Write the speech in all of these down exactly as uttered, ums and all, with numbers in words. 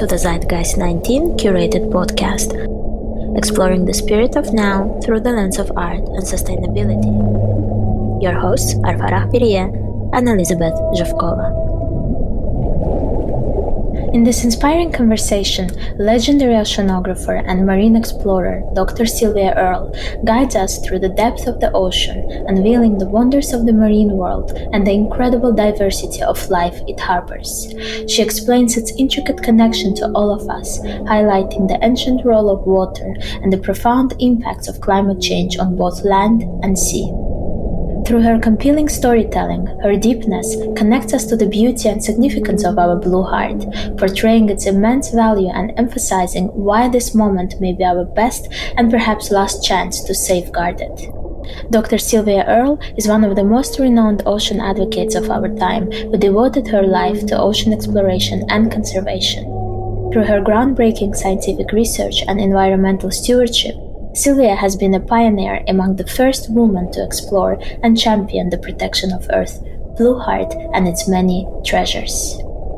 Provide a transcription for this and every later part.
to the Zeitgeist nineteen curated podcast, exploring the spirit of now through the lens of art and sustainability. Your hosts are Farah Piriye and Elizabeth Zhevkova. In this inspiring conversation, legendary oceanographer and marine explorer Doctor Sylvia Earle guides us through the depth of the ocean, unveiling the wonders of the marine world and the incredible diversity of life it harbors. She explains its intricate connection to all of us, highlighting the ancient role of water and the profound impacts of climate change on both land and sea. Through her compelling storytelling, her deepness connects us to the beauty and significance of our blue heart, portraying its immense value and emphasizing why this moment may be our best and perhaps last chance to safeguard it. Doctor Sylvia Earle is one of the most renowned ocean advocates of our time, who devoted her life to ocean exploration and conservation. Through her groundbreaking scientific research and environmental stewardship, Sylvia has been a pioneer among the first women to explore and champion the protection of Earth, Blue Heart, and its many treasures.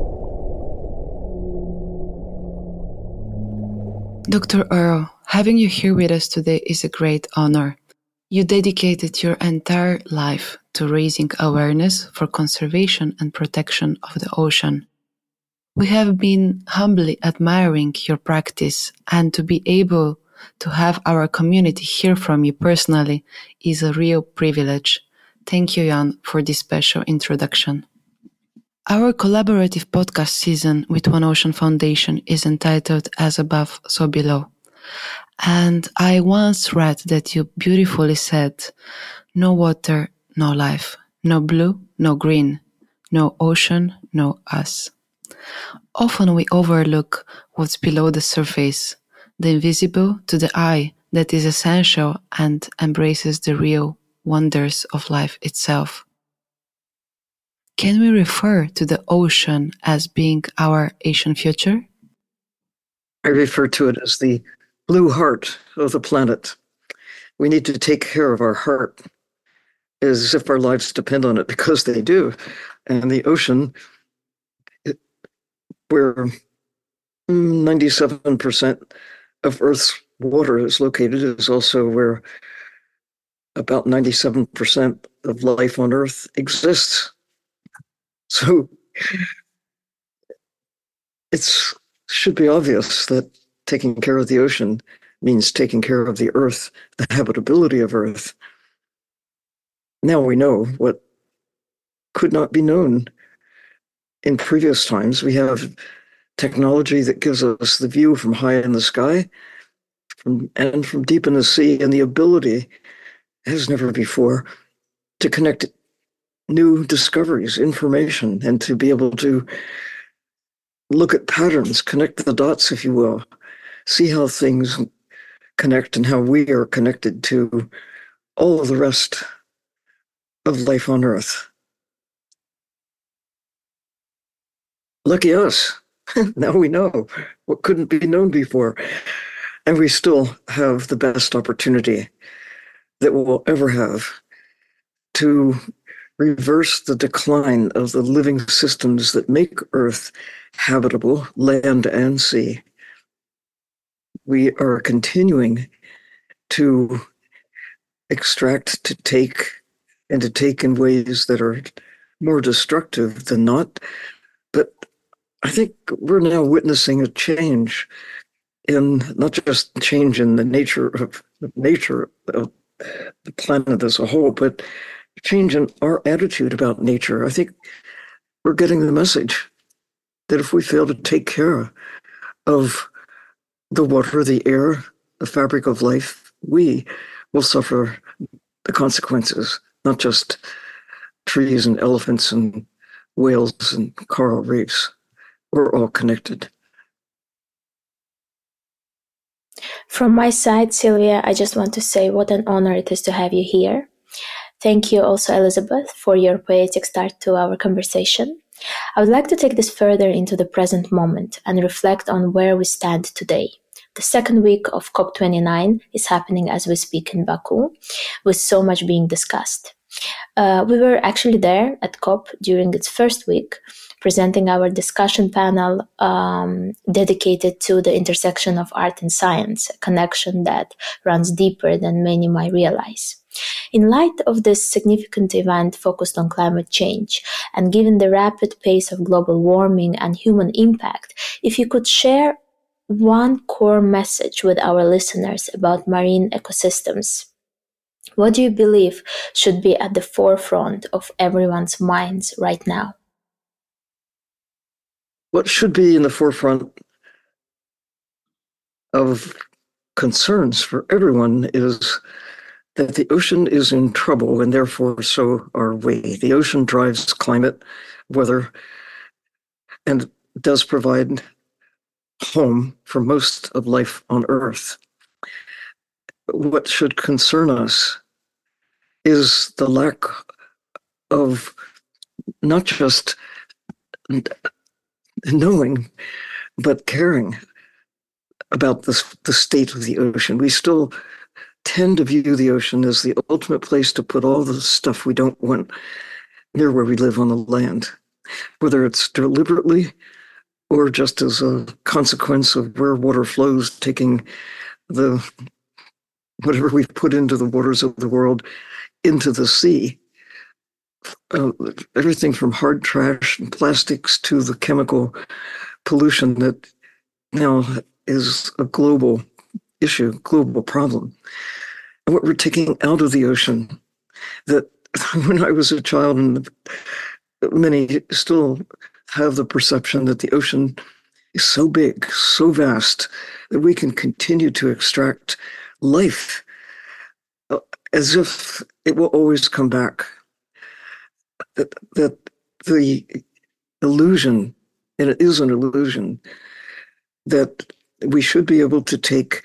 Doctor Earle, having you here with us today is a great honor. You dedicated your entire life to raising awareness for conservation and protection of the ocean. We have been humbly admiring your practice, and to be able to have our community hear from you personally is a real privilege. Thank you, Jan, for this special introduction. Our collaborative podcast season with One Ocean Foundation is entitled As Above, So Below. And I once read that you beautifully said, no water, no life, no blue, no green, no ocean, no us. Often we overlook what's below the surface, the invisible to the eye that is essential and embraces the real wonders of life itself. Can we refer to the ocean as being our Asian future? I refer to it as the blue heart of the planet. We need to take care of our heart as if our lives depend on it, because they do. And the ocean, it, where ninety-seven percent of Earth's water is located, is also where about ninety-seven percent of life on Earth exists. So it should be obvious that taking care of the ocean means taking care of the Earth, the habitability of Earth. Now we know what could not be known in previous times. We have technology that gives us the view from high in the sky from, and from deep in the sea, and the ability, as never before, to connect new discoveries, information, and to be able to look at patterns, connect the dots, if you will, see how things connect and how we are connected to all of the rest of life on Earth. Lucky us. Now we know what couldn't be known before. And we still have the best opportunity that we'll ever have to reverse the decline of the living systems that make Earth habitable, land and sea. We are continuing to extract, to take, and to take in ways that are more destructive than not. But I think we're now witnessing a change in, not just change in the nature of the nature of the planet as a whole, but change in our attitude about nature. I think we're getting the message that if we fail to take care of the water, the air, the fabric of life, we will suffer the consequences, not just trees and elephants and whales and coral reefs. We're all connected. From my side, Sylvia, I just want to say what an honor it is to have you here. Thank you also, Elizabeth, for your poetic start to our conversation. I would like to take this further into the present moment and reflect on where we stand today. The second week of COP twenty-nine is happening as we speak in Baku, with so much being discussed. Uh, we were actually there at COP during its first week, presenting our discussion panel um, dedicated to the intersection of art and science, a connection that runs deeper than many might realize. In light of this significant event focused on climate change, and given the rapid pace of global warming and human impact, if you could share one core message with our listeners about marine ecosystems, what do you believe should be at the forefront of everyone's minds right now? What should be in the forefront of concerns for everyone is that the ocean is in trouble, and therefore so are we. The ocean drives climate, weather, and does provide home for most of life on Earth. What should concern us is the lack of not just knowing, but caring about the, the state of the ocean. We still tend to view the ocean as the ultimate place to put all the stuff we don't want near where we live on the land, whether it's deliberately or just as a consequence of where water flows, taking the whatever we've put into the waters of the world into the sea. Uh, everything from hard trash and plastics to the chemical pollution that now is a global issue, global problem. And what we're taking out of the ocean, that when I was a child, and many still have the perception that the ocean is so big, so vast, that we can continue to extract life uh, as if it will always come back. That, that the illusion, and it is an illusion, that we should be able to take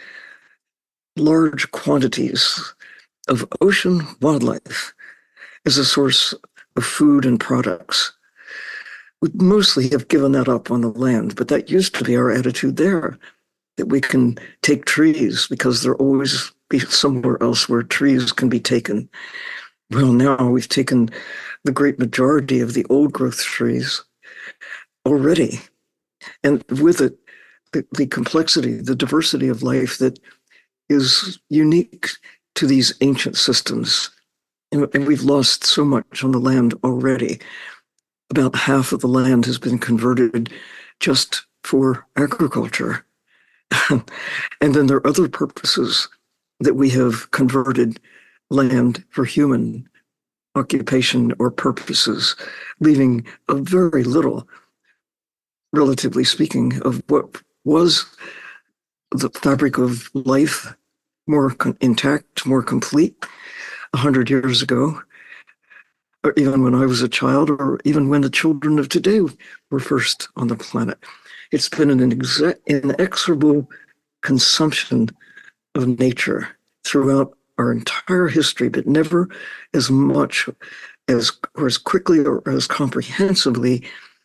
large quantities of ocean wildlife as a source of food and products. We mostly have given that up on the land, but that used to be our attitude there, that we can take trees because there always be somewhere else where trees can be taken. Well, now we've taken the great majority of the old growth trees already, and with it, the, the complexity, the diversity of life that is unique to these ancient systems. And, and we've lost so much on the land already. About half of the land has been converted just for agriculture. And then there are other purposes that we have converted land for human occupation or purposes, leaving a very little, relatively speaking, of what was the fabric of life more con- intact, more complete a hundred years ago, or even when I was a child, or even when the children of today were first on the planet. It's been an exe- inexorable consumption of nature throughout our entire history, but never as much as, or as quickly or as comprehensively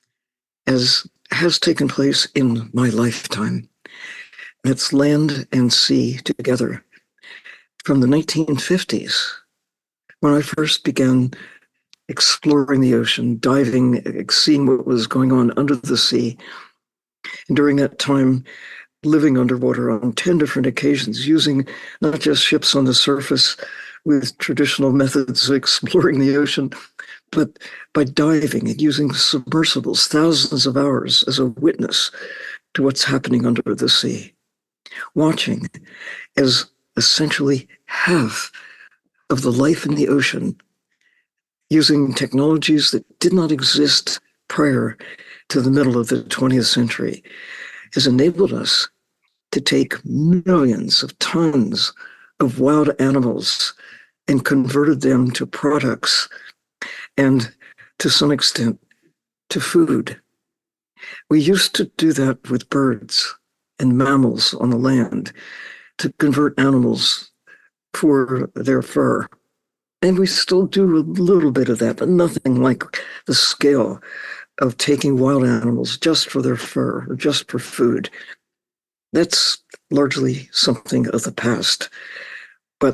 as has taken place in my lifetime. That's land and sea together. From the nineteen fifties, when I first began exploring the ocean, diving, seeing what was going on under the sea, and during that time, living underwater on ten different occasions, using not just ships on the surface with traditional methods of exploring the ocean, but by diving and using submersibles, thousands of hours as a witness to what's happening under the sea, watching as essentially half of the life in the ocean, using technologies that did not exist prior to the middle of the twentieth century, has enabled us to take millions of tons of wild animals and converted them to products and, to some extent, to food. We used to do that with birds and mammals on the land, to convert animals for their fur. And we still do a little bit of that, but nothing like the scale of taking wild animals just for their fur or just for food. That's largely something of the past. But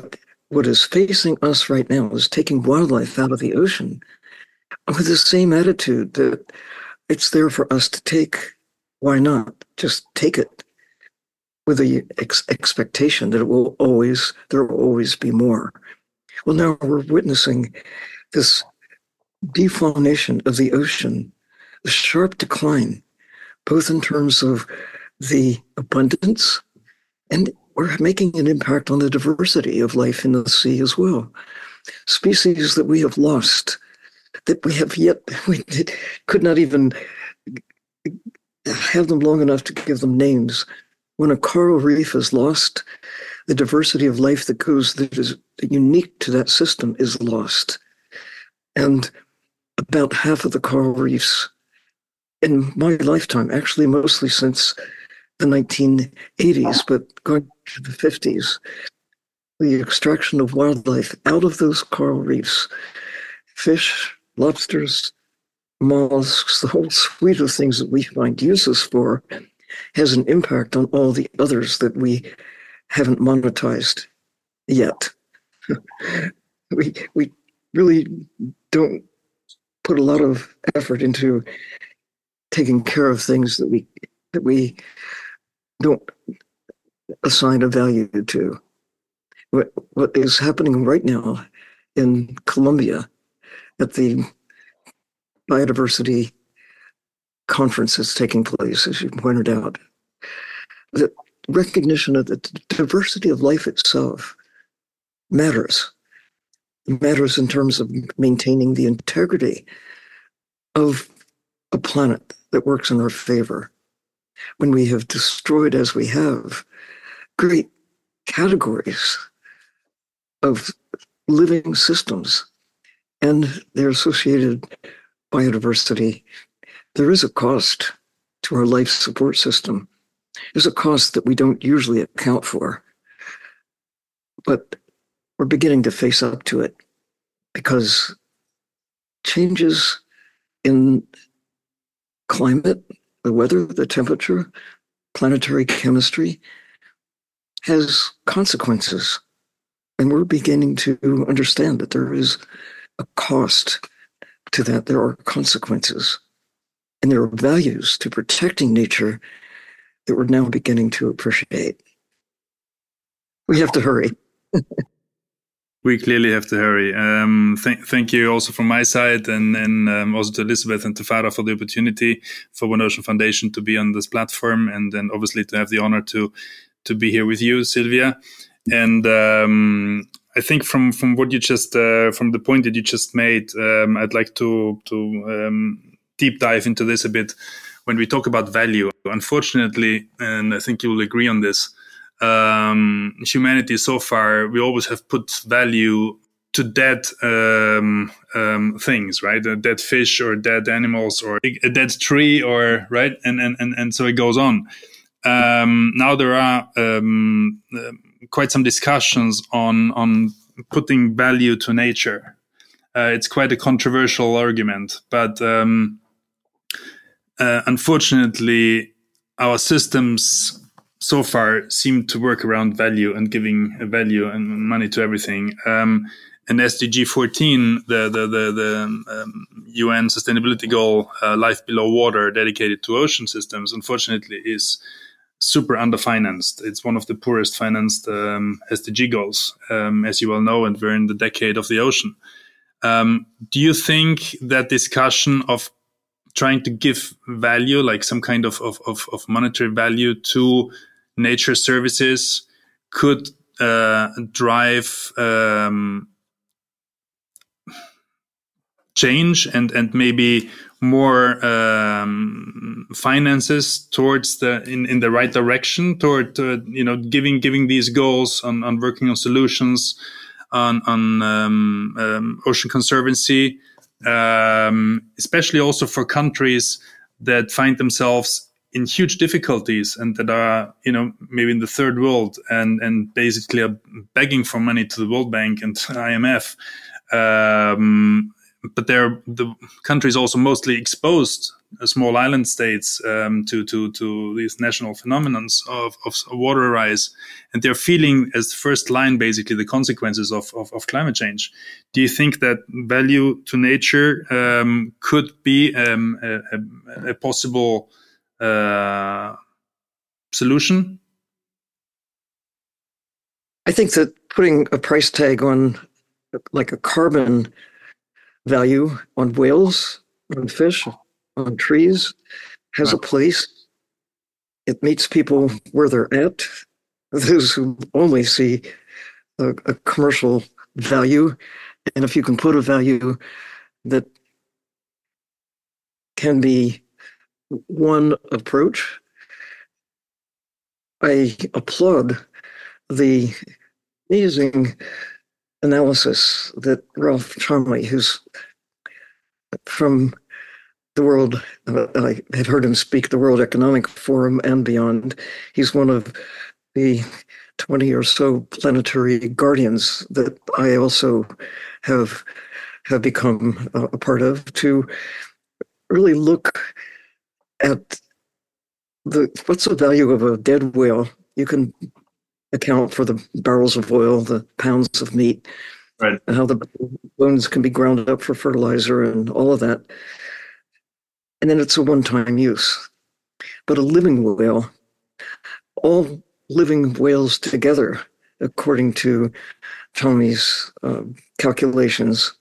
what is facing us right now is taking wildlife out of the ocean with the same attitude that it's there for us to take. Why not just take it with the ex- expectation that it will always, there will always be more. Well, now we're witnessing this defaunation of the ocean, the sharp decline, both in terms of the abundance, and we're making an impact on the diversity of life in the sea as well. Species that we have lost, that we have yet, we did, could not even have them long enough to give them names. When a coral reef is lost, the diversity of life that goes, that is unique to that system, is lost. And about half of the coral reefs in my lifetime, actually mostly since the nineteen eighties, but going to the fifties, the extraction of wildlife out of those coral reefs, fish, lobsters, mollusks, the whole suite of things that we find uses for, has an impact on all the others that we haven't monetized yet. we we really don't put a lot of effort into taking care of things that we that we don't assign a value to. What, what is happening right now in Colombia at the biodiversity conference that's taking place, as you pointed out, the recognition of the diversity of life itself matters. It matters in terms of maintaining the integrity of a planet that works in our favor. When we have destroyed, as we have, great categories of living systems and their associated biodiversity, there is a cost to our life support system. There's a cost that we don't usually account for, but we're beginning to face up to it because changes in climate, the weather, the temperature, planetary chemistry has consequences. And we're beginning to understand that there is a cost to that. There are consequences. And there are values to protecting nature that we're now beginning to appreciate. We have to hurry. We clearly have to hurry. Um, th- thank you also from my side, and, and um, also to Elizabeth and to Farah for the opportunity for One Ocean Foundation to be on this platform, and then obviously to have the honor to to be here with you, Sylvia. And um, I think from from what you just uh, from the point that you just made, um, I'd like to to um, deep dive into this a bit. When we talk about value, unfortunately, and I think you will agree on this, um, humanity so far, we always have put value to dead um, um, things, right? A dead fish or dead animals or a dead tree, or right, and and and, and so it goes on. Um, now there are um, uh, quite some discussions on on putting value to nature. Uh, it's quite a controversial argument, but um, uh, unfortunately, our systems so far seem to work around value and giving value and money to everything. Um, and S D G fourteen, the the the, the um, U N Sustainability Goal, uh, life below water, dedicated to ocean systems, unfortunately, is super underfinanced. It's one of the poorest financed um, S D G goals, um, as you well know, and we're in the decade of the ocean. Um, do you think that discussion of trying to give value, like some kind of, of, of, of monetary value to nature services, could uh, drive um, change and, and maybe more um, finances towards the in, in the right direction toward uh, you know giving giving these goals on, on working on solutions on on um, um, ocean conservancy, um, especially also for countries that find themselves in huge difficulties and that are, you know, maybe in the third world and, and basically are begging for money to the World Bank and I M F. Um, but they're the countries also mostly exposed, uh, small island states, um, to to to these national phenomenons of, of water rise, and they're feeling as first line basically the consequences of, of, of climate change. Do you think that value to nature um, could be um, a, a, a possible uh, solution? I think that putting a price tag on, like a carbon value on whales, on fish, on trees, has a place. It meets people where they're at. Those who only see a, a commercial value, and if you can put a value that can be one approach, I applaud the amazing analysis that Ralph Cholmondeley, who's from the world, uh, I have heard him speak the World Economic Forum and beyond. He's one of the twenty or so planetary guardians that I also have have become uh, a part of, to really look at the what's the value of a dead whale. You can account for the barrels of oil, the pounds of meat, right, and how the bones can be ground up for fertilizer and all of that. And then it's a one-time use. But a living whale, all living whales together, according to Tommy's uh, calculations,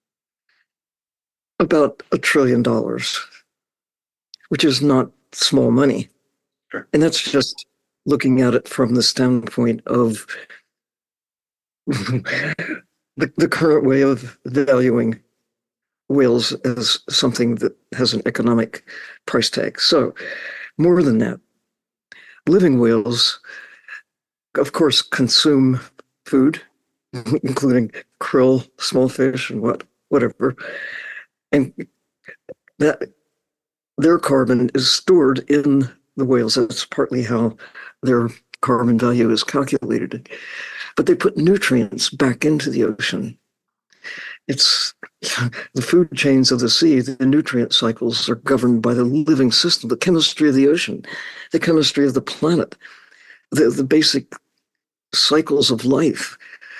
about a trillion dollars, which is not small money. Sure. And that's just looking at it from the standpoint of the, the current way of valuing whales as something that has an economic price tag. So more than that, living whales, of course, consume food, including krill, small fish, and what whatever. And that their carbon is stored in the whales. That's partly how their carbon value is calculated. But they put nutrients back into the ocean. It's the food chains of the sea, the nutrient cycles are governed by the living system, the chemistry of the ocean, the chemistry of the planet, the, the basic cycles of life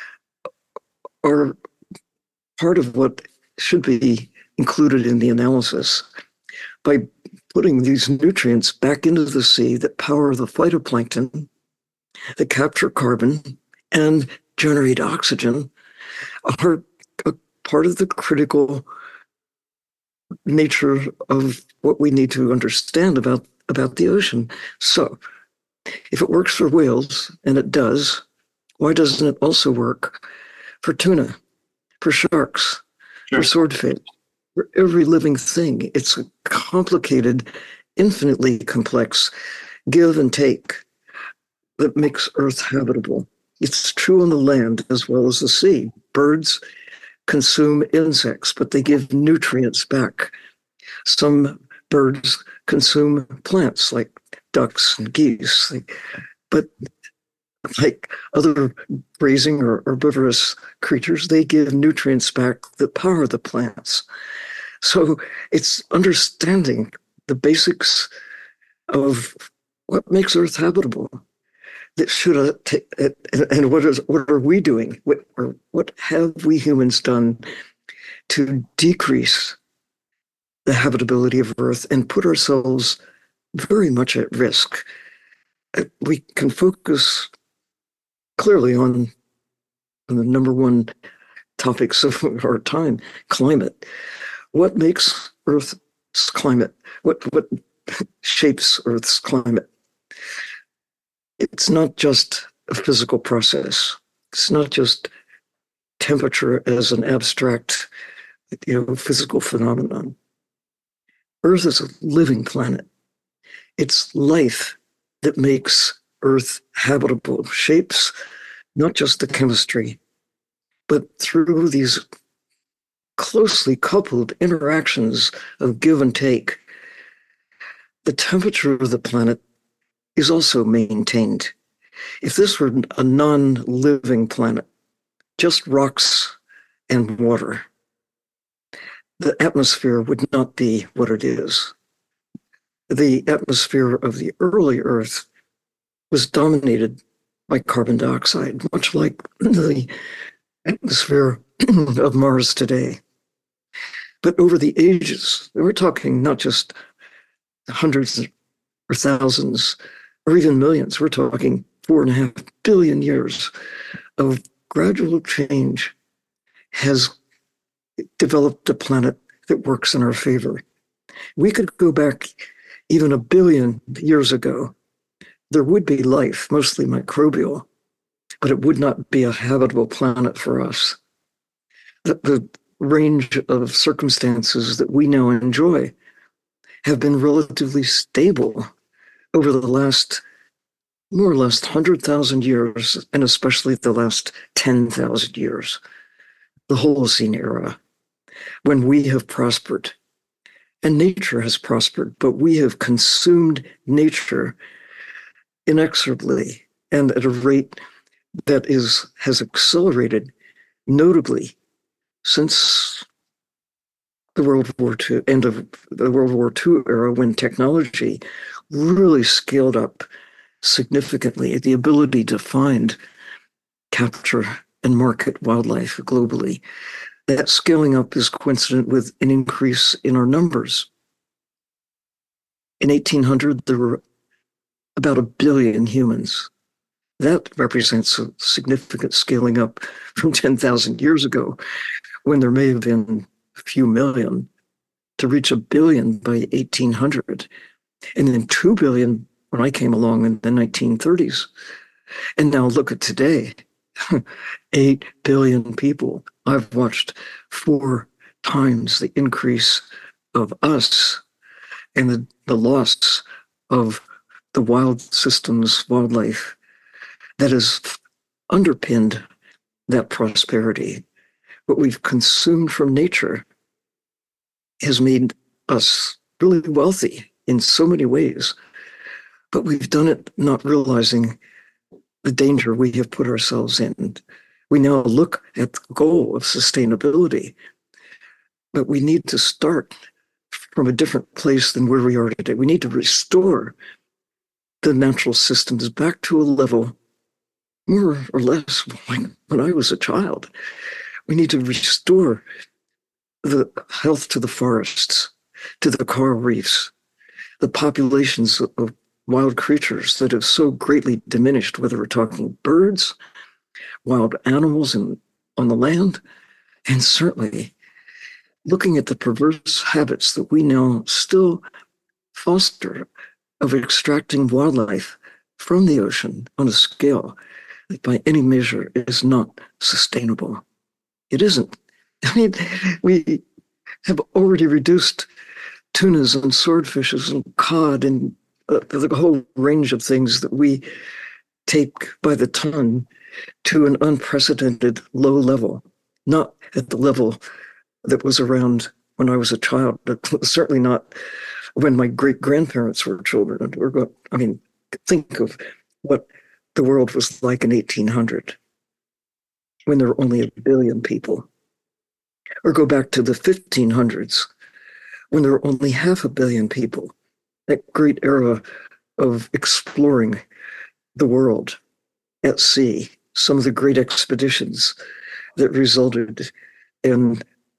are part of what should be included in the analysis. By putting these nutrients back into the sea that power the phytoplankton, that capture carbon and generate oxygen, are a part of the critical nature of what we need to understand about, about the ocean. So if it works for whales, and it does, why doesn't it also work for tuna, for sharks, Sure. for swordfish, for every living thing? It's a complicated, infinitely complex give and take that makes Earth habitable. It's true on the land as well as the sea. Birds consume insects, but they give nutrients back. Some birds consume plants like ducks and geese, but like other grazing or herbivorous creatures, they give nutrients back that power the plants. So it's understanding the basics of what makes Earth habitable that should uh, t- and what is what are we doing? What or what have we humans done to decrease the habitability of Earth and put ourselves very much at risk? We can focus clearly on, on the number one topics of our time, climate. What makes Earth's climate? What what shapes Earth's climate? It's not just a physical process. It's not just temperature as an abstract, you know, physical phenomenon. Earth is a living planet. It's life that makes Earth habitable, shapes not just the chemistry, but through these closely coupled interactions of give and take, the temperature of the planet is also maintained. If this were a non-living planet, just rocks and water, the atmosphere would not be what it is. The atmosphere of the early Earth was dominated by carbon dioxide, much like the atmosphere of Mars today. But over the ages, we're talking not just hundreds or thousands or even millions, we're talking four and a half billion years of gradual change has developed a planet that works in our favor. We could go back even a billion years ago. There would be life, mostly microbial, but it would not be a habitable planet for us. The, the range of circumstances that we now enjoy have been relatively stable over the last more or less one hundred thousand years, and especially the last ten thousand years, the Holocene era, when we have prospered. And nature has prospered, but we have consumed nature inexorably and at a rate that is has accelerated notably since the World War Two, end of the World War Two era, when technology really scaled up significantly the ability to find, capture, and market wildlife globally. That scaling up is coincident with an increase in our numbers. In eighteen hundred, there were about a billion humans. That represents a significant scaling up from ten thousand years ago, when there may have been a few million, to reach a billion by eighteen hundred, and then two billion when I came along in the nineteen thirties. And now look at today, eight billion people. I've watched four times the increase of us and the, the loss of the wild systems, wildlife that has underpinned that prosperity. What we've consumed from nature has made us really wealthy in so many ways, but we've done it not realizing the danger we have put ourselves in. We now look at the goal of sustainability, but we need to start from a different place than where we are today. We need to restore the natural systems back to a level more or less like when I was a child. We need to restore the health to the forests, to the coral reefs, the populations of wild creatures that have so greatly diminished, whether we're talking birds, wild animals in, on the land, and certainly looking at the perverse habits that we now still foster of extracting wildlife from the ocean on a scale that by any measure is not sustainable. It isn't. I mean, we have already reduced tunas and swordfishes and cod and uh, the whole range of things that we take by the ton to an unprecedented low level, not at the level that was around when I was a child, but certainly not when my great-grandparents were children. Or, I mean, think of what the world was like in eighteen hundred, when there were only a billion people. Or go back to the fifteen hundreds, when there were only half a billion people. That great era of exploring the world at sea, some of the great expeditions that resulted in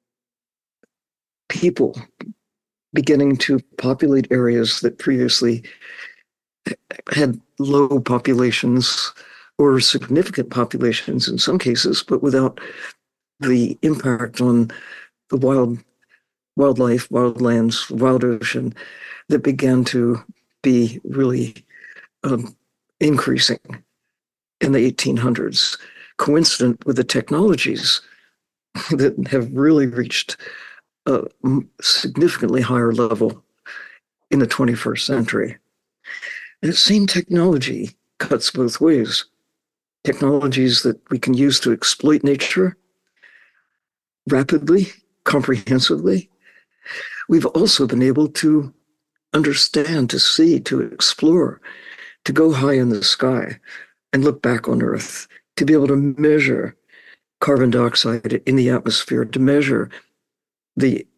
people beginning to populate areas that previously had low populations or significant populations in some cases, but without the impact on the wild wildlife, wildlands, wild ocean that began to be really um, increasing in the eighteen hundreds, coincident with the technologies that have really reached a significantly higher level in the twenty-first century. And the same technology cuts both ways. Technologies that we can use to exploit nature rapidly, comprehensively. We've also been able to understand, to see, to explore, to go high in the sky and look back on Earth, to be able to measure carbon dioxide in the atmosphere, to measure the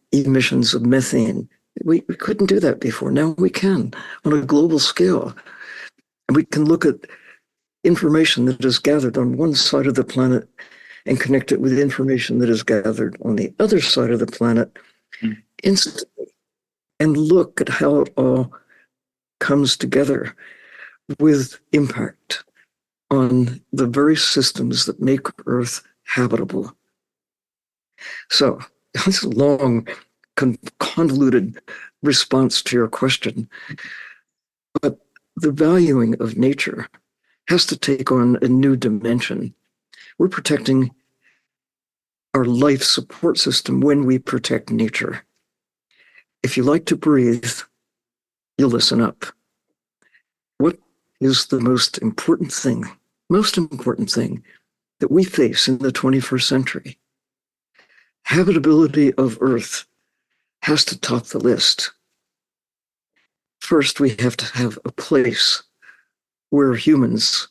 emissions of methane. We, we couldn't do that before. Now we can on a global scale. And we can look at information that is gathered on one side of the planet and connect it with information that is gathered on the other side of the planet mm. instantly, and look at how it all comes together with impact on the very systems that make Earth habitable. So that's a long, con- convoluted response to your question. But the valuing of nature has to take on a new dimension. We're protecting our life support system when we protect nature. If you like to breathe, you'll listen up. What is the most important thing, most important thing that we face in the twenty-first century? Habitability of Earth has to top the list. First, we have to have a place where humans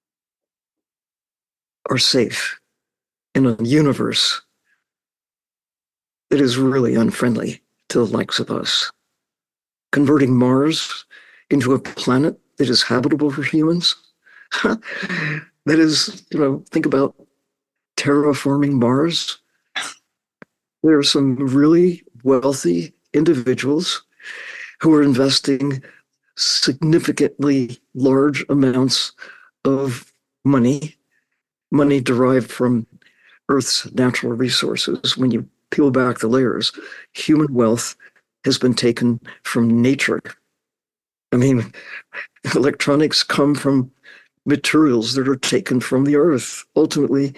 are safe in a universe that is really unfriendly to the likes of us. Converting Mars into a planet that is habitable for humans. That is, you know, think about terraforming Mars. There are some really wealthy individuals who are investing significantly large amounts of money, money derived from Earth's natural resources. When you peel back the layers, human wealth has been taken from nature. I mean, electronics come from materials that are taken from the Earth. Ultimately,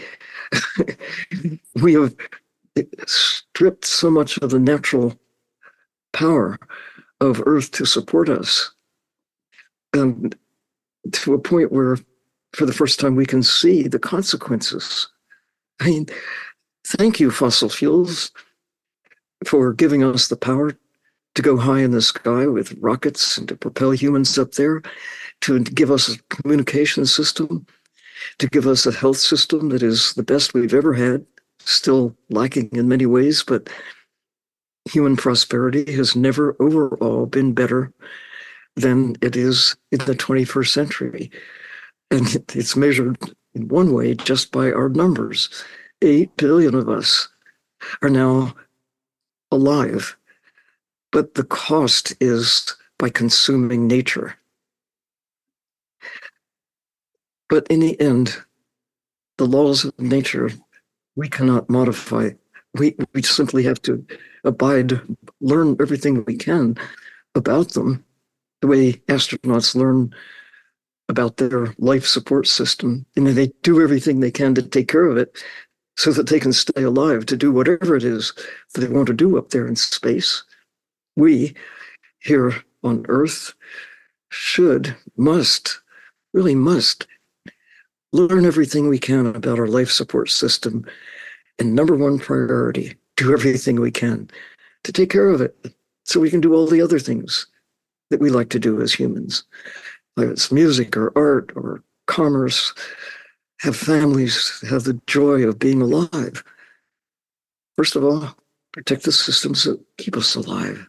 we have stripped so much of the natural power of Earth to support us, and to a point where, for the first time, we can see the consequences. I mean, thank you, fossil fuels, for giving us the power to go high in the sky with rockets and to propel humans up there, to give us a communication system, to give us a health system that is the best we've ever had, still lacking in many ways, but human prosperity has never overall been better than it is in the twenty-first century. And it's measured in one way just by our numbers. Eight billion of us are now alive. But the cost is by consuming nature. But in the end, the laws of nature, we cannot modify. We, we simply have to abide, learn everything we can about them, the way astronauts learn about their life support system. And they do everything they can to take care of it so that they can stay alive, to do whatever it is that they want to do up there in space. We, here on Earth, should, must, really must, learn everything we can about our life support system. And number one priority, do everything we can to take care of it so we can do all the other things that we like to do as humans. Whether it's music or art or commerce, have families, have the joy of being alive. First of all, protect the systems that keep us alive.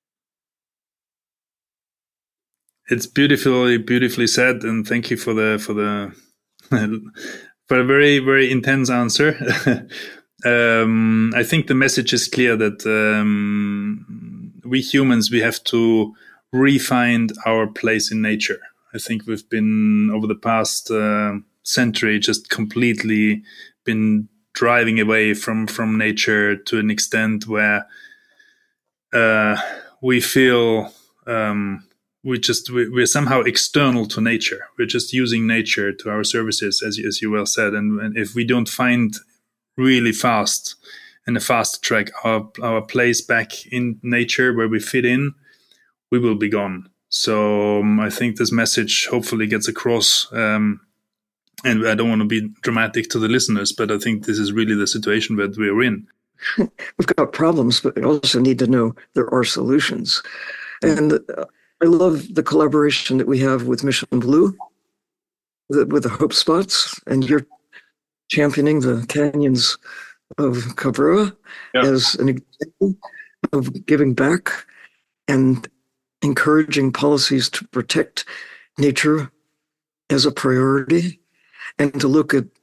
It's beautifully, beautifully said, and thank you for the for the for a very, very intense answer. um, I think the message is clear that um, we humans, we have to re-find our place in nature. I think we've been over the past uh, century just completely been driving away from from nature to an extent where uh, we feel. Um, We just we, we're somehow external to nature. We're just using nature to our services, as as you well said. And, and if we don't find really fast and a fast track our our place back in nature where we fit in, we will be gone. So um, I think this message hopefully gets across. Um, and I don't want to be dramatic to the listeners, but I think this is really the situation that we're in. We've got problems, but we also need to know there are solutions. And uh, I love the collaboration that we have with Mission Blue, the, with the Hope Spots, and you're championing the canyons of Cabrera yeah. as an example. of giving back and encouraging policies to protect nature as a priority, and to look at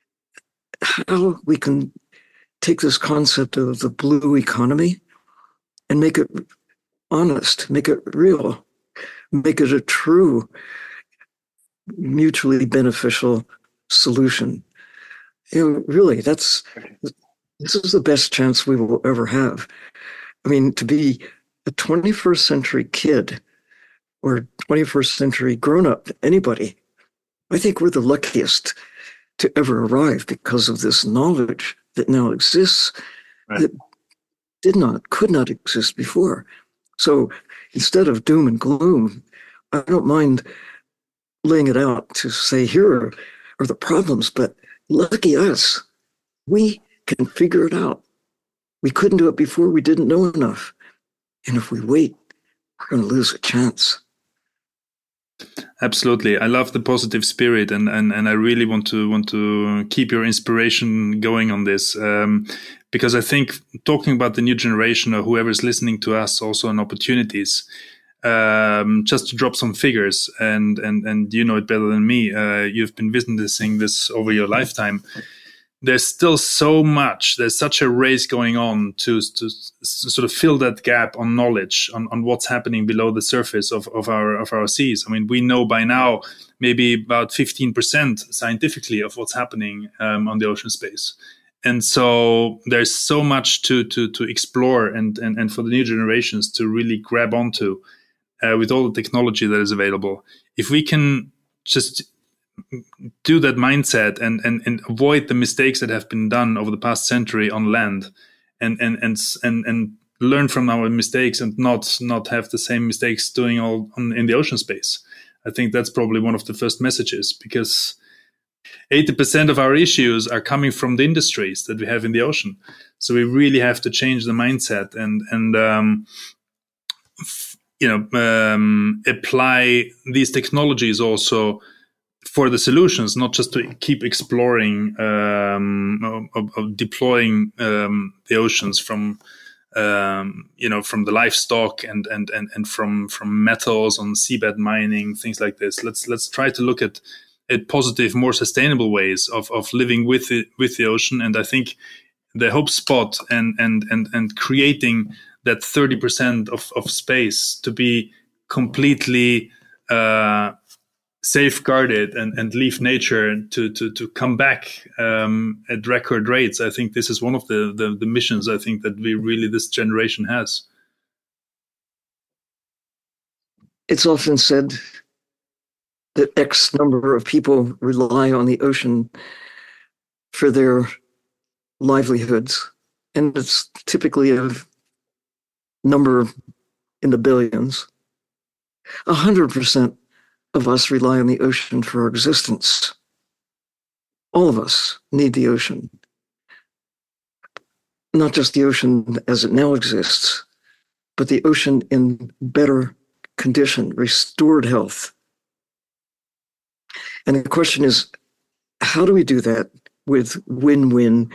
how we can take this concept of the blue economy and make it honest, make it real, make it a true, mutually beneficial solution. You know, really, that's this is the best chance we will ever have. I mean, to be a twenty-first century kid or twenty-first century grown-up, anybody, I think we're the luckiest to ever arrive because of this knowledge that now exists, right, that did not, could not exist before. So instead of doom and gloom, I don't mind laying it out to say, here are, are the problems, but lucky us, we can figure it out. We couldn't do it before, we didn't know enough. And if we wait, we're going to lose a chance. Absolutely. I love the positive spirit, and, and, and I really want to want to keep your inspiration going on this, um, because I think talking about the new generation or whoever's listening to us also on opportunities, um, just to drop some figures, and, and, and you know it better than me, uh, you've been witnessing this over your lifetime. There's still so much, there's such a race going on to, to sort of fill that gap on knowledge, on, on what's happening below the surface of, of our of our seas. I mean, we know by now maybe about fifteen percent scientifically of what's happening um, on the ocean space. And so there's so much to to to explore, and, and, and for the new generations to really grab onto uh, with all the technology that is available. If we can just do that mindset and, and, and avoid the mistakes that have been done over the past century on land, and and and and, and learn from our mistakes, and not not have the same mistakes doing all on, in the ocean space. I think that's probably one of the first messages, because eighty percent of our issues are coming from the industries that we have in the ocean. So we really have to change the mindset and and um, f- you know um, apply these technologies also for the solutions, not just to keep exploring, um, of, of deploying um, the oceans from, um, you know, from the livestock and and and and from from metals on seabed mining, things like this. Let's let's try to look at at positive, more sustainable ways of of living with it, with the ocean. And I think the Hope Spot and and and and creating that thirty percent of of space to be completely Uh, safeguarded and, and leave nature to, to, to come back um, at record rates. I think this is one of the, the, the missions I think that we really, this generation has. It's often said that X number of people rely on the ocean for their livelihoods. And it's typically a number in the billions. A hundred percent of us rely on the ocean for our existence. All of us need the ocean. Not just the ocean as it now exists, but the ocean in better condition, restored health. And the question is, how do we do that with win-win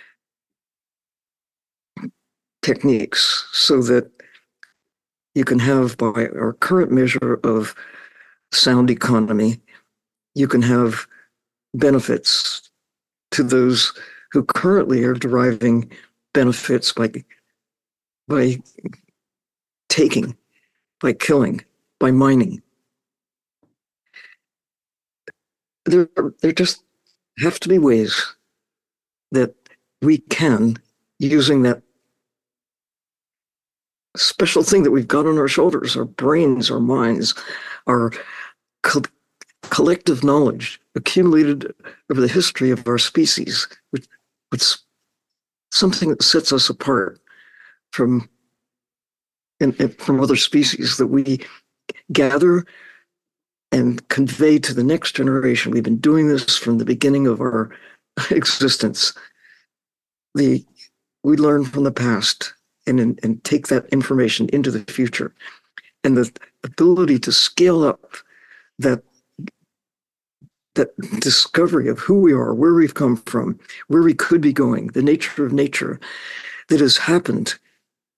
techniques so that you can have, by our current measure of sound economy, you can have benefits to those who currently are deriving benefits by, by taking, by killing, by mining. There, there just have to be ways that we can, using that special thing that we've got on our shoulders, our brains, our minds, our co- collective knowledge accumulated over the history of our species, which, which is something that sets us apart from, and, and from other species, that we gather and convey to the next generation. We've been doing this from the beginning of our existence. The, we learn from the past and, and, and take that information into the future. And the ability to scale up that, that discovery of who we are, where we've come from, where we could be going, the nature of nature that has happened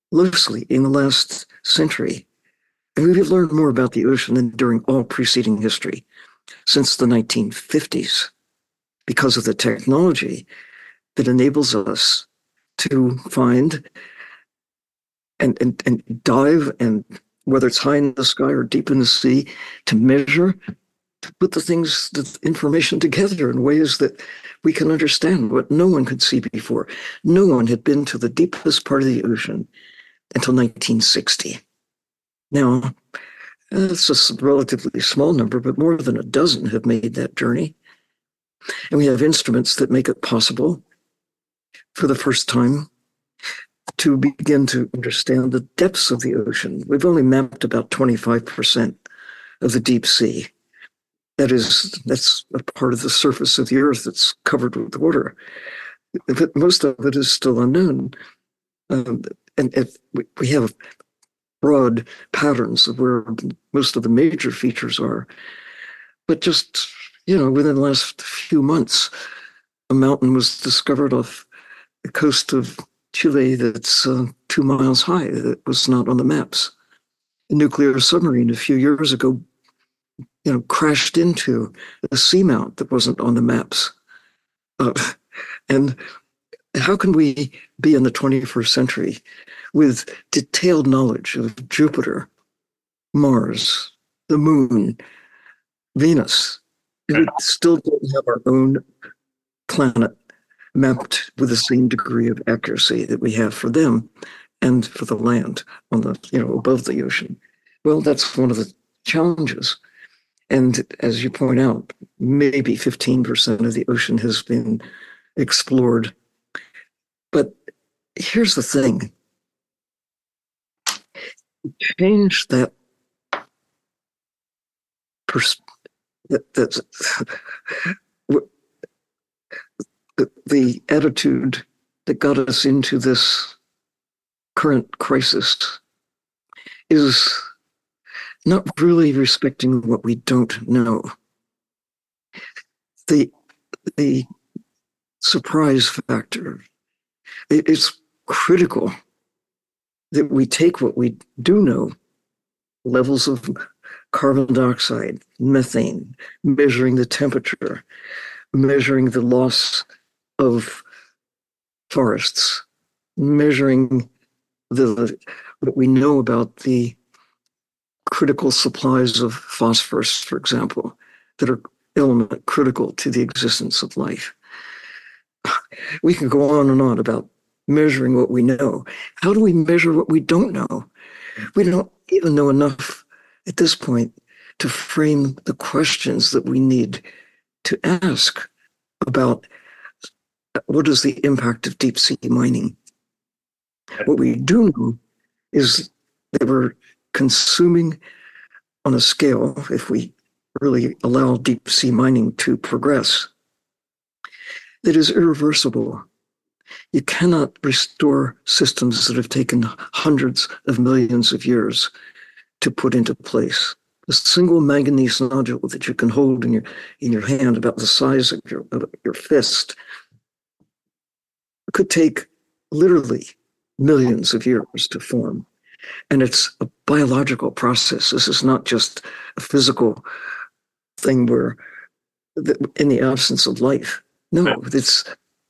loosely in the last century. And we've learned more about the ocean than during all preceding history since the nineteen fifties because of the technology that enables us to find and, and, and dive, and whether it's high in the sky or deep in the sea, to measure, to put the things, the information together in ways that we can understand what no one could see before. No one had been to the deepest part of the ocean until nineteen sixty. Now, it's a relatively small number, but more than a dozen have made that journey. And we have instruments that make it possible for the first time to begin to understand the depths of the ocean. We've only mapped about twenty-five percent of the deep sea. That is, that's a part of the surface of the earth that's covered with water. But most of it is still unknown. Um, and if we, we have broad patterns of where most of the major features are. But just, you know, within the last few months, a mountain was discovered off the coast of Chile that's uh, two miles high that was not on the maps. A nuclear submarine a few years ago, you know, crashed into a seamount that wasn't on the maps. Uh, and how can we be in the twenty-first century with detailed knowledge of Jupiter, Mars, the moon, Venus? We still don't have our own planet mapped with the same degree of accuracy that we have for them and for the land on the, you know, above the ocean. Well, that's one of the challenges. And as you point out, maybe fifteen percent of the ocean has been explored. But here's the thing. Change that pers- that, that's the, the attitude that got us into this current crisis is not really respecting what we don't know. The the surprise factor, it, it's critical that we take what we do know, levels of carbon dioxide, methane, measuring the temperature, measuring the loss of forests, measuring the what we know about the critical supplies of phosphorus, for example, that are element critical to the existence of life. We can go on and on about measuring what we know. How do we measure what we don't know? We don't even know enough at this point to frame the questions that we need to ask about what is the impact of deep sea mining. What we do know is that we're consuming on a scale, if we really allow deep sea mining to progress, that is irreversible. You cannot restore systems that have taken hundreds of millions of years to put into place. A single manganese nodule that you can hold in your in your hand, about the size of your, of your fist, could take literally millions of years to form. And it's a biological process. This is not just a physical thing where, in the absence of life. No, it's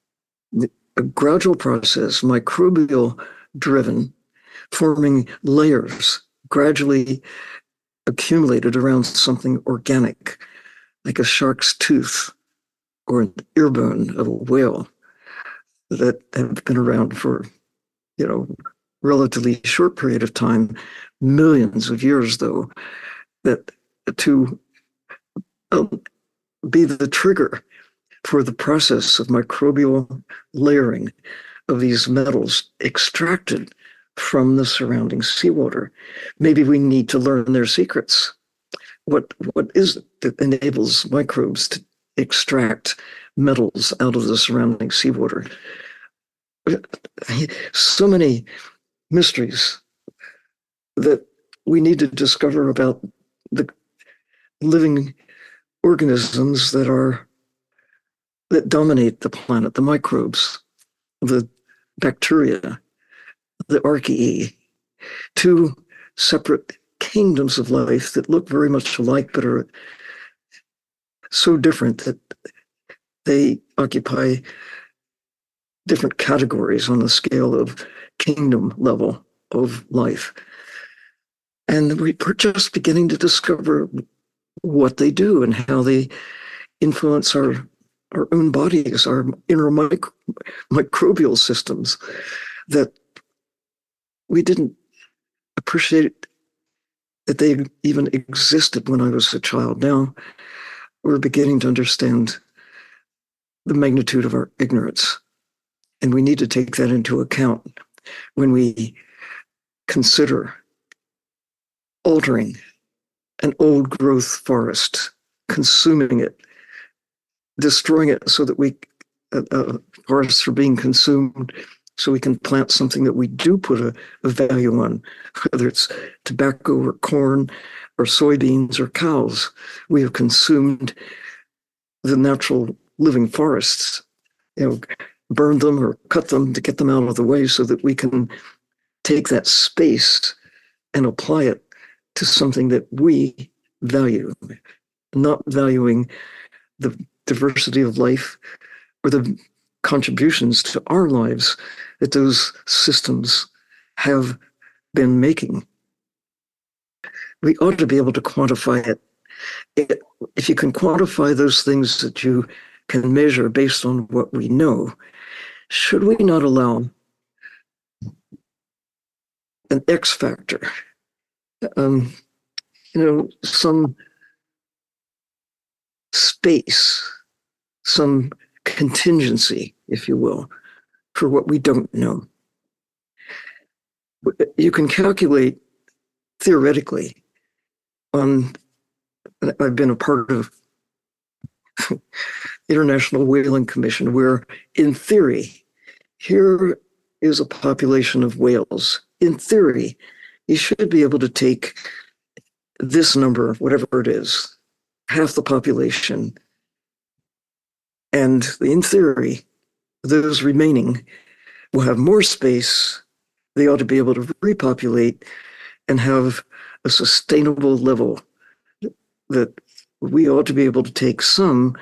a gradual process, microbial driven, forming layers gradually accumulated around something organic, like a shark's tooth or an ear bone of a whale, that have been around for, you know, relatively short period of time, millions of years though, that to um, be the trigger for the process of microbial layering of these metals extracted from the surrounding seawater. Maybe we need to learn their secrets. What what is it that enables microbes to extract metals out of the surrounding seawater? So many mysteries that we need to discover about the living organisms that are that dominate the planet, the microbes, the bacteria, the archaea, two separate kingdoms of life that look very much alike but are so different that they occupy different categories on the scale of kingdom level of life. And we're just beginning to discover what they do and how they influence our, our own bodies, our inner micro, microbial systems that we didn't appreciate that they even existed when I was a child. Now we're beginning to understand the magnitude of our ignorance. And we need to take that into account when we consider altering an old growth forest, consuming it, destroying it so that we, uh, uh, forests are being consumed so we can plant something that we do put a, a value on, whether it's tobacco or corn or soybeans or cows. We have consumed the natural living forests, you know, burn them or cut them to get them out of the way so that we can take that space and apply it to something that we value, not valuing the diversity of life or the contributions to our lives that those systems have been making. We ought to be able to quantify it. it. If you can quantify those things that you can measure based on what we know, should we not allow an X factor, um, you know, some space, some contingency, if you will, for what we don't know? You can calculate theoretically on, I've been a part of International Whaling Commission, where in theory, here is a population of whales. In theory, you should be able to take this number, whatever it is, half the population, and in theory, those remaining will have more space. They ought to be able to repopulate and have a sustainable level that we ought to be able to take some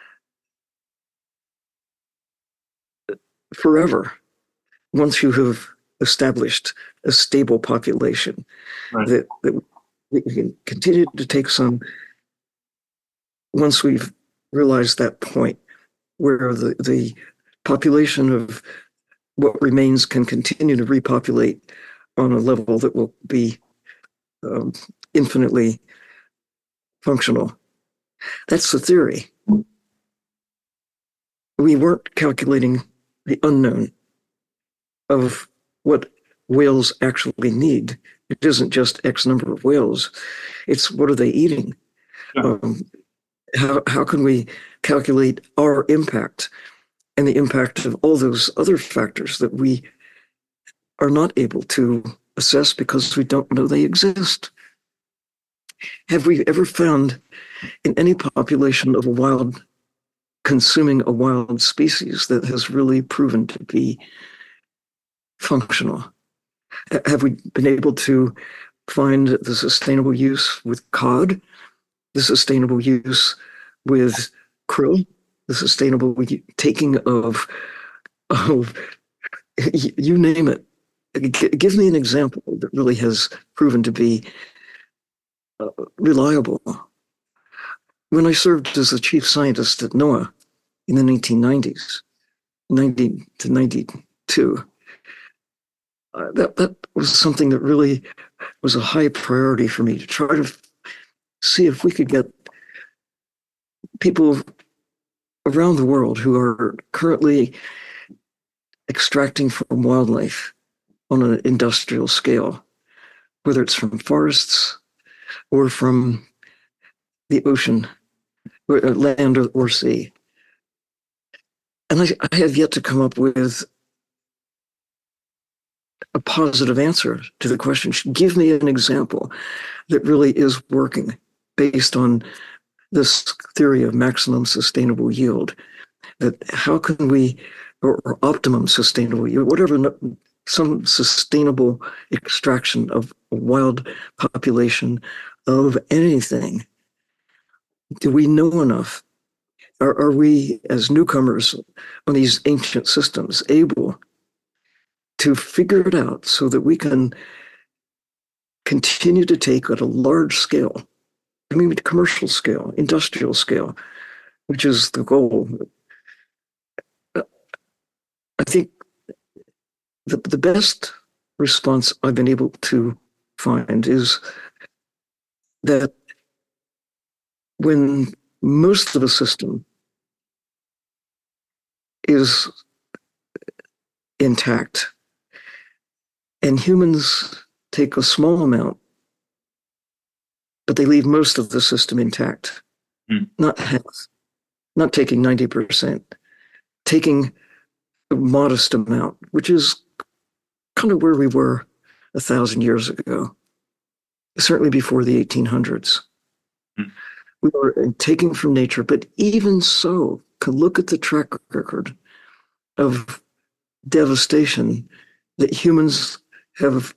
forever once you have established a stable population. Right. That, that we can continue to take some once we've realized that point where the, the population of what remains can continue to repopulate on a level that will be um, infinitely functional. That's the theory. We weren't calculating the unknown of what whales actually need. It isn't just X number of whales. It's what are they eating? Yeah. Um, how, how can we calculate our impact and the impact of all those other factors that we are not able to assess because we don't know they exist? Have we ever found in any population of a wild, consuming a wild species that has really proven to be functional? Have we been able to find the sustainable use with cod, the sustainable use with krill, the sustainable taking of, of you name it? G- give me an example that really has proven to be uh, reliable. When I served as the chief scientist at NOAA in the nineteen nineties, ninety to ninety-two, uh, that, that was something that really was a high priority for me, to try to f- see if we could get people around the world who are currently extracting from wildlife on an industrial scale, whether it's from forests or from the ocean, or land or, or sea. And I, I have yet to come up with a positive answer to the question. Give me an example that really is working based on this theory of maximum sustainable yield. That how can we, or, or optimum sustainable yield, whatever some sustainable extraction of a wild population of anything? Do we know enough? Are, are we, as newcomers on these ancient systems, able to figure it out so that we can continue to take at a large scale, I mean, commercial scale, industrial scale, which is the goal? I think the, the best response I've been able to find is that when most of the system is intact and humans take a small amount, but they leave most of the system intact, mm. not half, not taking ninety percent, taking a modest amount, which is kind of where we were a thousand years ago, certainly before the eighteen hundreds. Mm. We were taking from nature, but even so, can look at the track record of devastation that humans have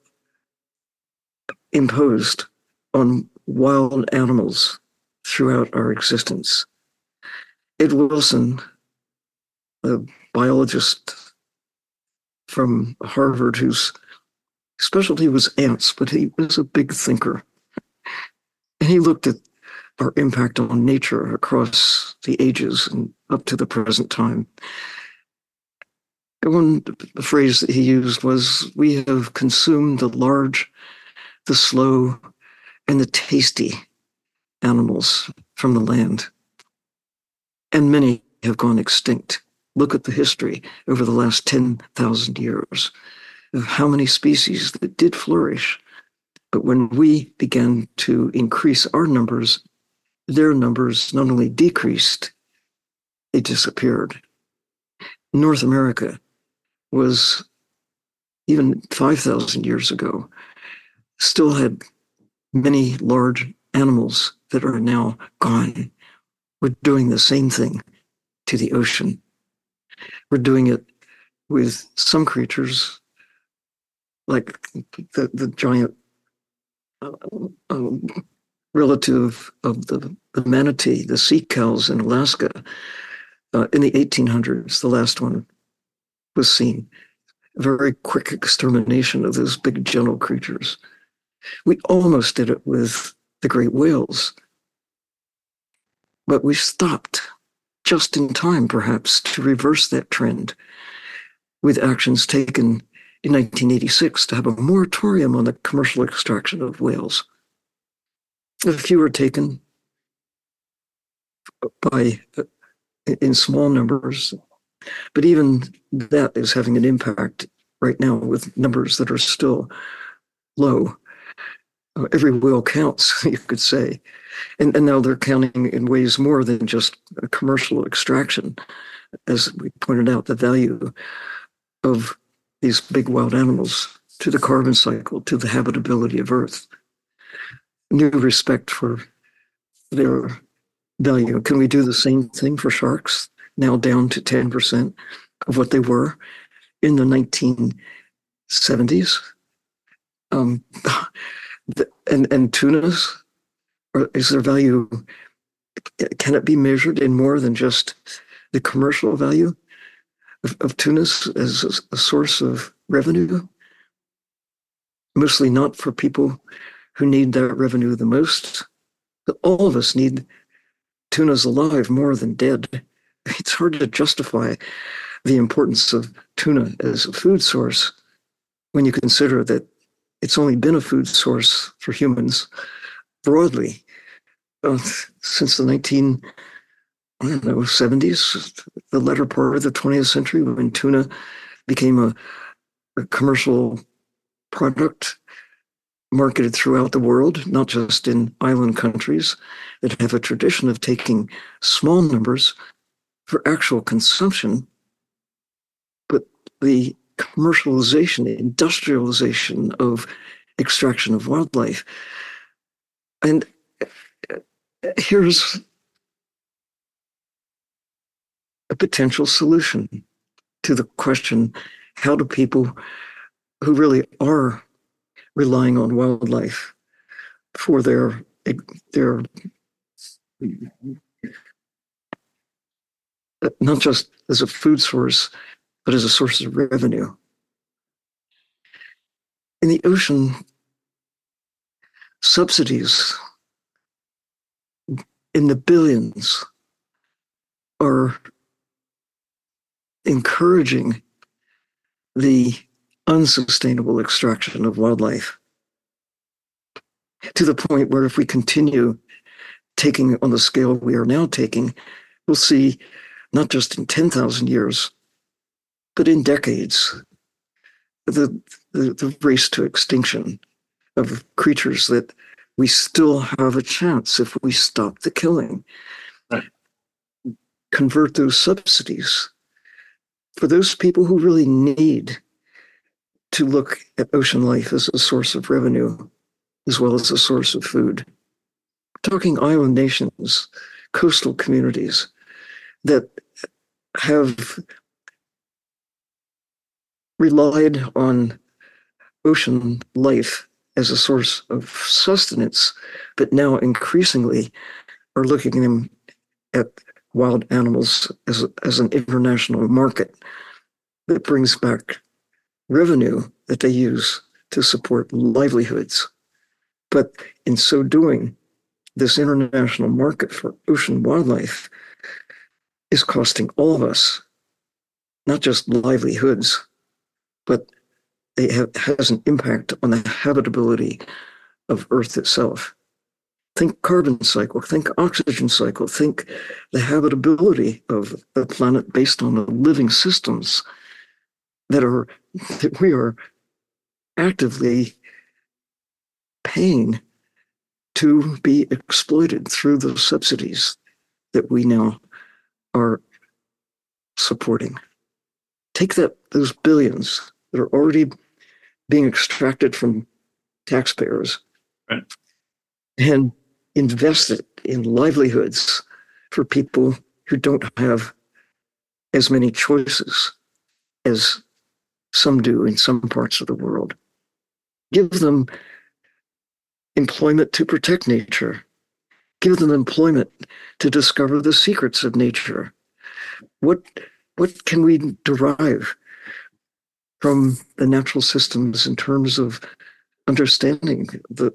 imposed on wild animals throughout our existence. Ed Wilson, a biologist from Harvard whose specialty was ants, but he was a big thinker. And he looked at our impact on nature across the ages and up to the present time. And one phrase that he used was, we have consumed the large, the slow, and the tasty animals from the land. And many have gone extinct. Look at the history over the last ten thousand years of how many species that did flourish. But when we began to increase our numbers, their numbers not only decreased, they disappeared. North America was, even five thousand years ago, still had many large animals that are now gone. We're doing the same thing to the ocean. We're doing it with some creatures, like the, the giant uh, uh, relative of the, the manatee, the sea cows in Alaska. Uh, in the eighteen hundreds, the last one was seen. A very quick extermination of those big gentle creatures. We almost did it with the great whales, but we stopped just in time, perhaps, to reverse that trend with actions taken in nineteen eighty-six to have a moratorium on the commercial extraction of whales. A few were taken by in small numbers, but even that is having an impact right now with numbers that are still low. Every whale counts, you could say. And, and now they're counting in ways more than just a commercial extraction. As we pointed out, the value of these big wild animals to the carbon cycle, to the habitability of Earth. New respect for their value. Can we do the same thing for sharks, now down to ten percent of what they were in the nineteen seventies? Um, and, and tunas, or is their value, can it be measured in more than just the commercial value of, of tunas as a, a source of revenue? Mostly not for people who need that revenue the most, but all of us need tunas alive more than dead. It's hard to justify the importance of tuna as a food source when you consider that it's only been a food source for humans broadly uh, since the nineteen, I don't know, seventies, the latter part of the twentieth century, when tuna became a, a commercial product marketed throughout the world, not just in island countries that have a tradition of taking small numbers for actual consumption, but the commercialization, industrialization of extraction of wildlife. And here's a potential solution to the question, how do people who really are relying on wildlife for their their not just as a food source, but as a source of revenue. In the ocean, subsidies in the billions are encouraging the unsustainable extraction of wildlife, to the point where if we continue taking on the scale we are now taking, we'll see not just in ten thousand years, but in decades, the, the, the race to extinction of creatures that we still have a chance if we stop the killing. Right. Convert those subsidies for those people who really need to look at ocean life as a source of revenue, as well as a source of food. We're talking island nations, coastal communities that have relied on ocean life as a source of sustenance, but now increasingly are looking at them at wild animals as, a, as an international market that brings back revenue that they use to support livelihoods. But in so doing, this international market for ocean wildlife is costing all of us not just livelihoods, but it ha- has an impact on the habitability of Earth itself. Think carbon cycle, think oxygen cycle, think the habitability of the planet based on the living systems that are that we are actively paying to be exploited through those subsidies that we now are supporting. Take that those billions that are already being extracted from taxpayers, right, and invest it in livelihoods for people who don't have as many choices as some do in some parts of the world. Give them employment to protect nature. Give them employment to discover the secrets of nature. What, what can we derive from the natural systems in terms of understanding the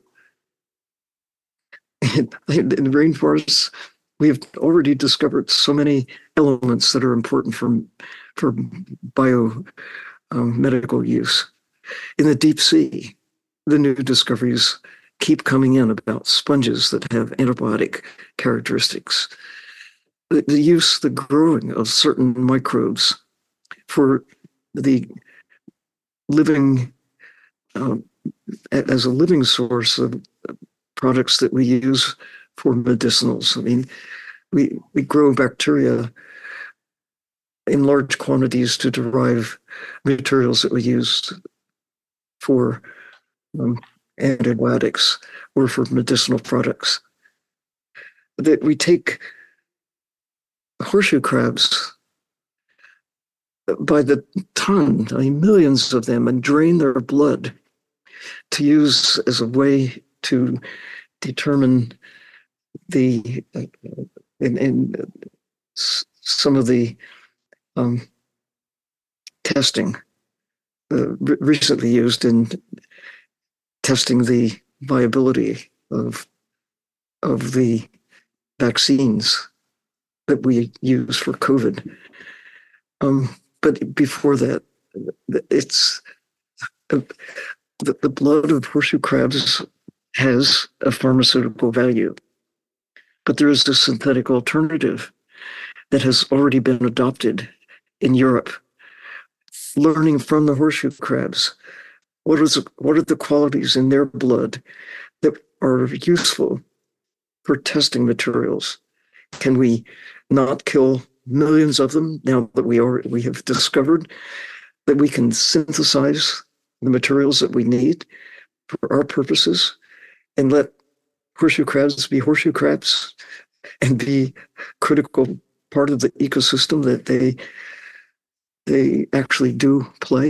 in, in the rainforests? We've already discovered so many elements that are important for, for bio um, medical use. In the deep sea, the new discoveries keep coming in about sponges that have antibiotic characteristics. The, the use, the growing of certain microbes for the living, um, as a living source of products that we use for medicinals. I mean, we, we grow bacteria in large quantities to derive materials that we use for um, antibiotics or for medicinal products. That we take horseshoe crabs by the ton, I mean, millions of them, and drain their blood to use as a way to determine the, uh, in, in uh, some of the um, testing uh, re- recently used in testing the viability of, of the vaccines that we use for COVID. Um, but before that, it's uh, the, the blood of horseshoe crabs has a pharmaceutical value, but there is a synthetic alternative that has already been adopted in Europe. Learning from the horseshoe crabs, what is what are the qualities in their blood that are useful for testing materials? Can we not kill millions of them now that we are we have discovered that we can synthesize the materials that we need for our purposes, and let horseshoe crabs be horseshoe crabs and be critical part of the ecosystem that they they actually do play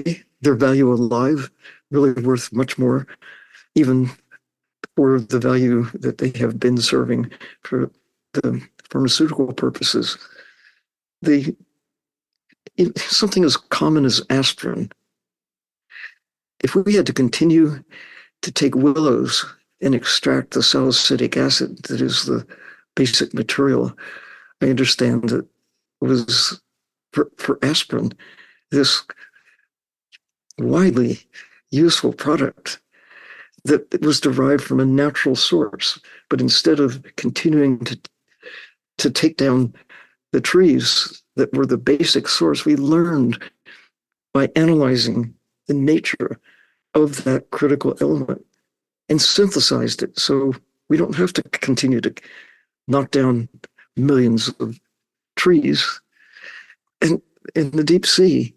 their value alive, really worth much more, even for the value that they have been serving for the pharmaceutical purposes. The something as common as aspirin. If we had to continue to take willows and extract the salicylic acid that is the basic material, I understand that it was for, for aspirin, this widely useful product that was derived from a natural source. But instead of continuing to, to take down the trees that were the basic source, we learned by analyzing the nature of that critical element and synthesized it. So we don't have to continue to knock down millions of trees. And in the deep sea,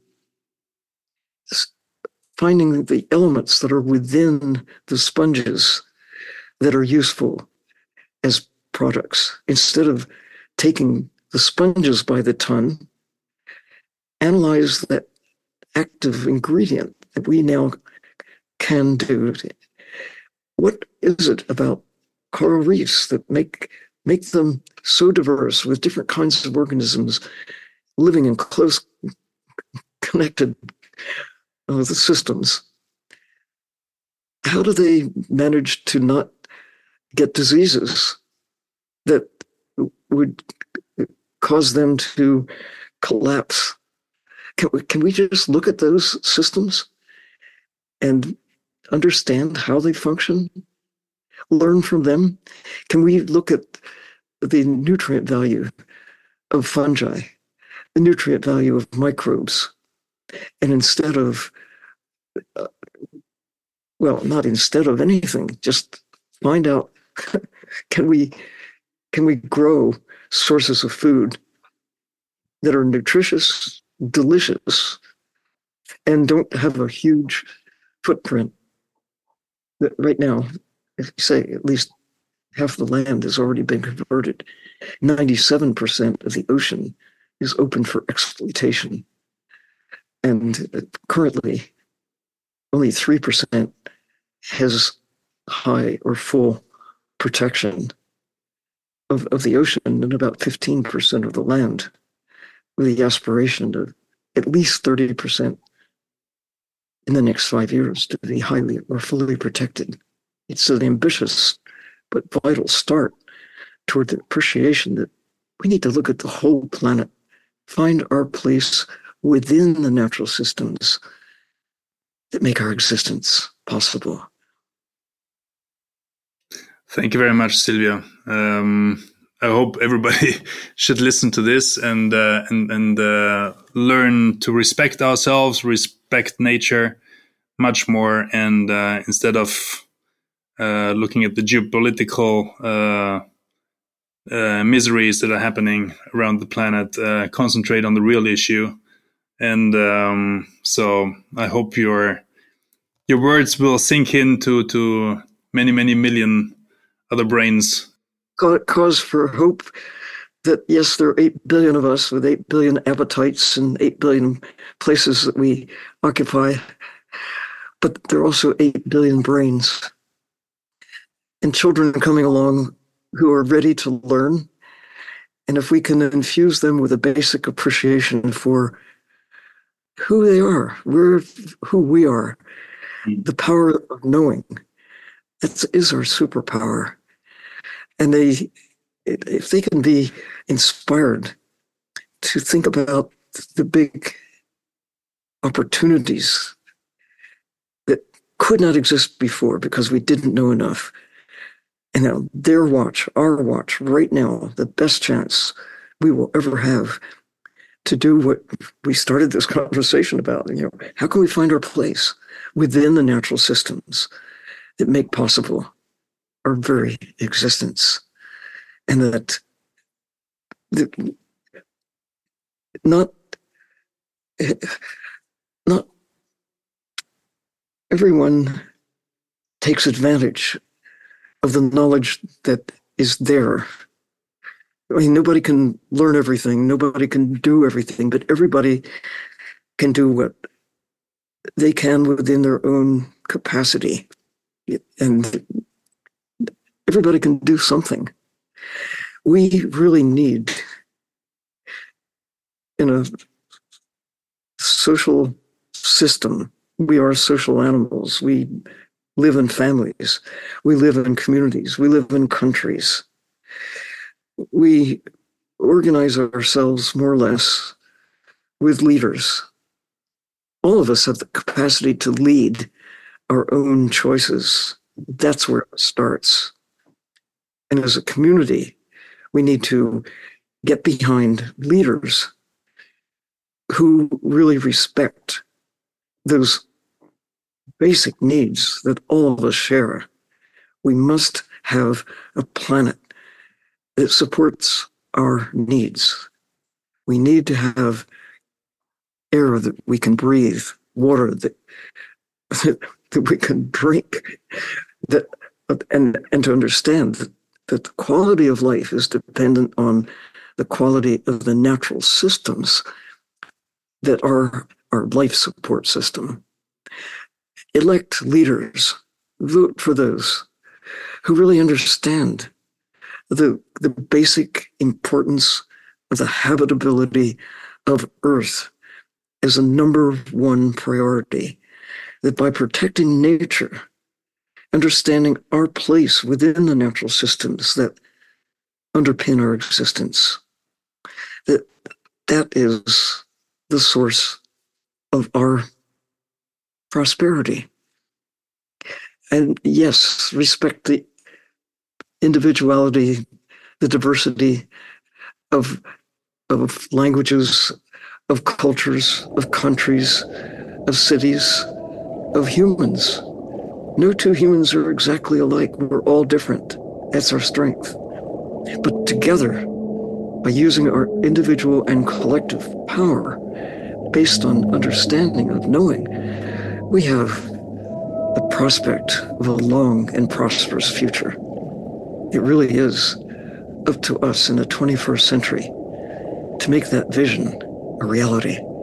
finding the elements that are within the sponges that are useful as products, instead of taking the sponges by the ton, analyze that active ingredient that we now can do. What is it about coral reefs that make make them so diverse with different kinds of organisms living in close connected uh, systems? How do they manage to not get diseases that would cause them to collapse? Can we, can we just look at those systems and understand how they function, learn from them? Can we look at the nutrient value of fungi, the nutrient value of microbes, and instead of, uh, well, not instead of anything, just find out, can we, can we grow sources of food that are nutritious, delicious, and don't have a huge footprint? That right now, if you say at least half the land has already been converted, ninety-seven percent of the ocean is open for exploitation. And currently, only three percent has high or full protection of, of the ocean, and about fifteen percent of the land, with the aspiration to at least thirty percent in the next five years to be highly or fully protected. It's an ambitious but vital start toward the appreciation that we need to look at the whole planet, find our place within the natural systems that make our existence possible. Thank you very much, Sylvia. Um, I hope everybody should listen to this and uh, and and uh, learn to respect ourselves, respect nature much more, and uh, instead of uh, looking at the geopolitical uh, uh, miseries that are happening around the planet, uh, concentrate on the real issue. And um, so I hope your your words will sink into to many many million other brains. Cause for hope that, yes, there are eight billion of us with eight billion appetites and eight billion places that we occupy, but there are also eight billion brains. And children coming along who are ready to learn. And if we can infuse them with a basic appreciation for who they are, we're who we are, the power of knowing, that is our superpower. And they, if they can be inspired to think about the big opportunities that could not exist before because we didn't know enough. And now their watch, our watch, right now, the best chance we will ever have to do what we started this conversation about. You know, how can we find our place within the natural systems that make possible our very existence? And that, that not, not everyone takes advantage of the knowledge that is there. I mean, nobody can learn everything, nobody can do everything, but everybody can do what they can within their own capacity. And everybody can do something. We really need, in a social system, we are social animals. We live in families. We live in communities. We live in countries. We organize ourselves more or less with leaders. All of us have the capacity to lead our own choices. That's where it starts. And as a community, we need to get behind leaders who really respect those basic needs that all of us share. We must have a planet that supports our needs. We need to have air that we can breathe, water that, that we can drink, that, and, and to understand that, that the quality of life is dependent on the quality of the natural systems that are our life support system. Elect leaders, vote for those who really understand the, the basic importance of the habitability of Earth as a number one priority, that by protecting nature, understanding our place within the natural systems that underpin our existence, that that is the source of our prosperity. And yes, respect the individuality, the diversity of, of languages, of cultures, of countries, of cities, of humans. No two humans are exactly alike. We're all different. That's our strength. But together, by using our individual and collective power based on understanding of knowing, we have the prospect of a long and prosperous future. It really is up to us in the twenty-first century to make that vision a reality.